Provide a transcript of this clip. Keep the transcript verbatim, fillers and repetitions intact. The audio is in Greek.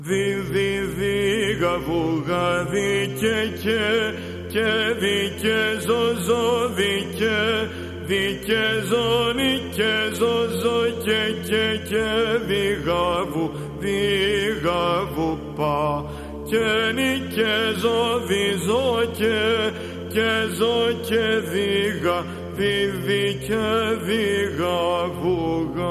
Δι, δι, δι, γαβου, γαδι, και, και, και, δι, και, ζω, ζω, δι, και, δι, και, ζω, νι, και, ζω, ζω, και, και, και, δι, γαβου, δι, γαβου, πα, και, νι, και, ζω, δι, ζω, και, και, ζω, και, δι, γα, δι, δι, και, δι, γαβου, γα.